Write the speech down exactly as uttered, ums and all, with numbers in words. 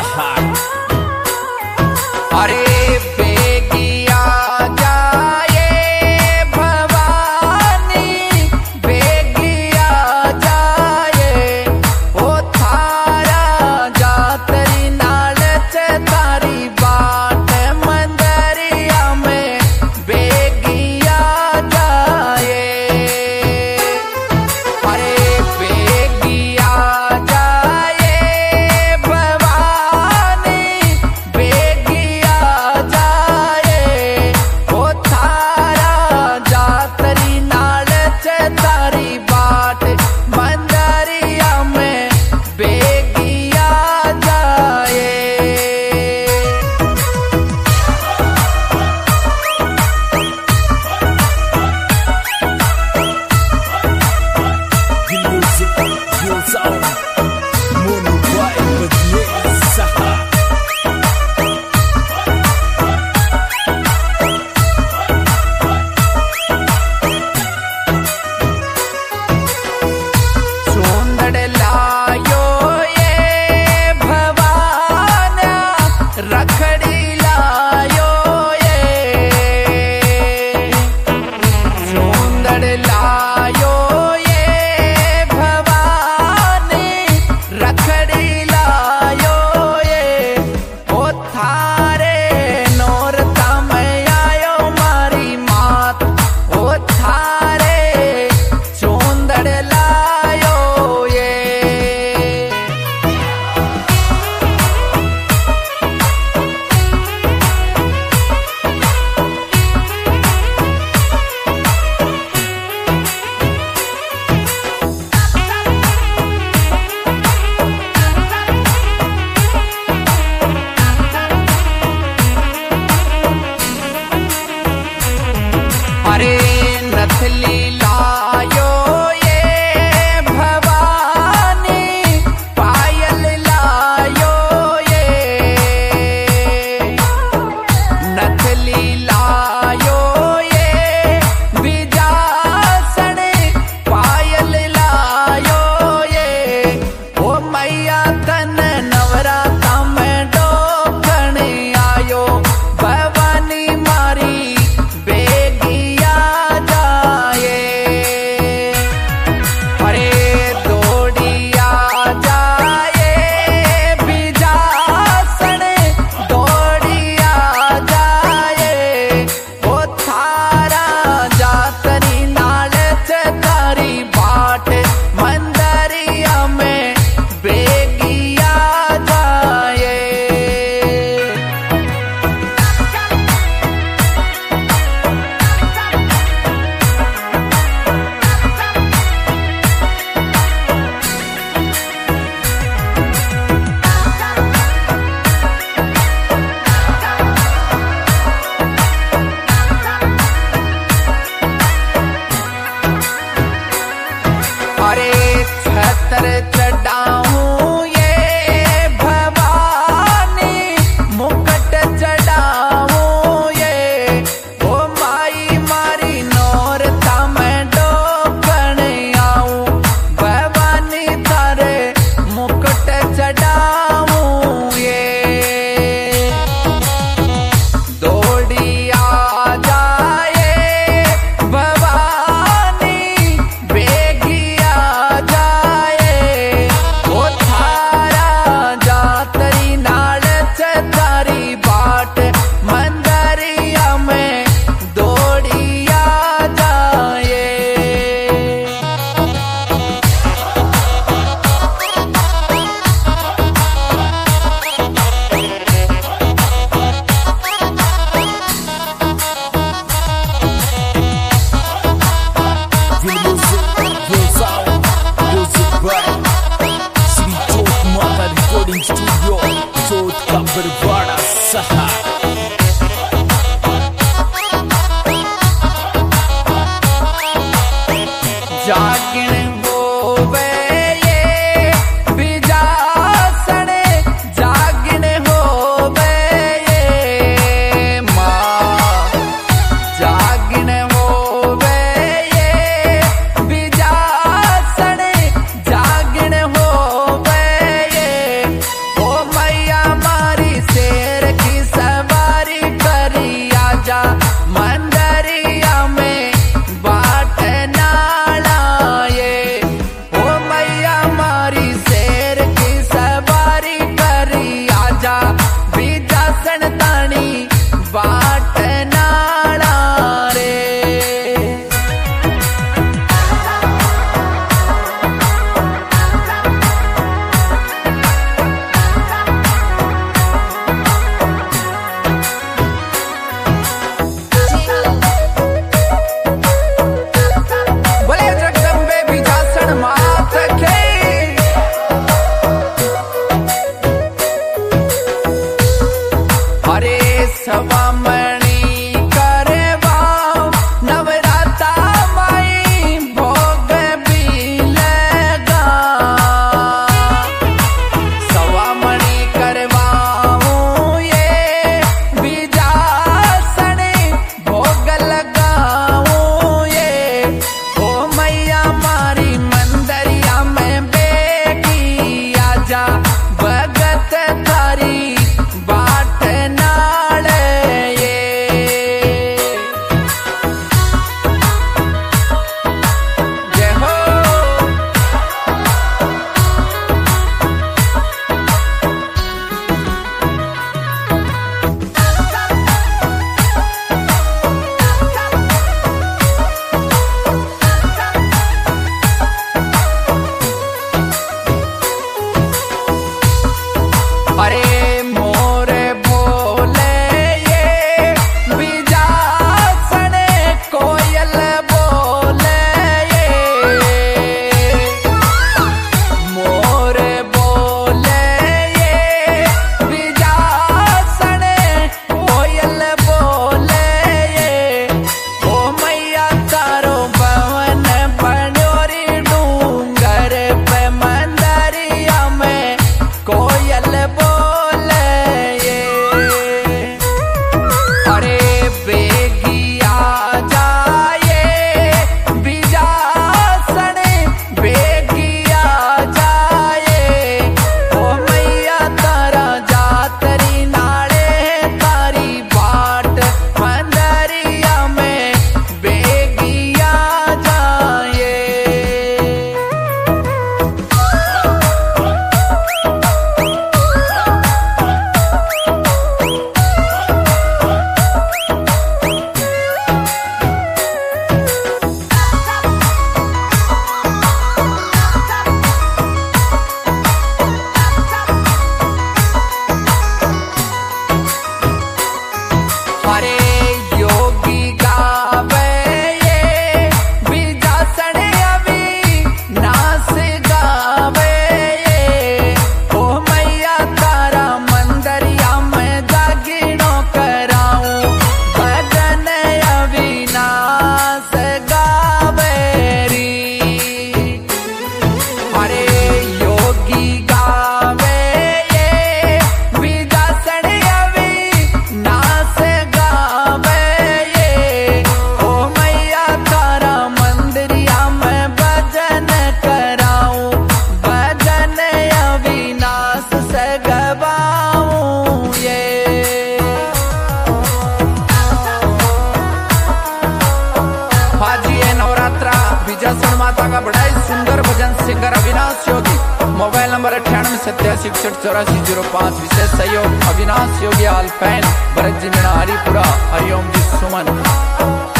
सहार। अरे बेगिया जाए भवानी, बेगिया जाए ओ थारा जातरी नालच तारी बाट मंदरिया में बेगिया जाए। अरे बेगिया जाए भवानी, बेगिया जाए ओ थारा जातरी नालच तारी बाट मंदरिया में बेगिया जाए। The music goes on. Mono vibe with me, Sahar. चोंदड़ लायो ये भवाना, रखड़ी लायो ये। चोंदड़ लायो ये भवानी, रखड़ी लायो ये ओ थारे नोरता में आयो मारी मात ओ थारे चोंदड़ लायो ये। अरे नथली लायो ये भवानी, पायल लायो ये। नथली लायो ये बिजासन, पायल लायो ये ओ मैया तन नवराता में डोकण आयो भवानी मारी बेगिया जाए। अरे दौड़िया जाए बिजासन, दौड़िया जाए ओ थारा जातरी नालच तारी बाट मंदरिया में बेगिया जाए। अरे छतर चढ़ाऊं ये भवानी, मुकुट चढ़ाऊं ये ओ माई मारी नोरता में डोकण आऊं भवानी तारे मुकुट चढ़ाऊं ये। दौड़िया जाए भवानी, बेगिया जाए ओ थारा जातरी नालच तारी बाट मंदरिया में दौड़िया जाए। The music goes on. Music by Sri Chok Mata Recording Studio, Chot Kabarwada, Sahar. जागिण होवे ये बिजासन, जागिण होवे ये माँ। जागिण होवे ये बिजासन, जागिण होवे ये ओ मैया नंबर अठानवे सत्यासी इकसठ चौरासी जीरो पाँच। विशेष सहयोग अविनाश योगी आल फैन भरत जी मीणा हरिपुरा। हरिओम जी सुमन।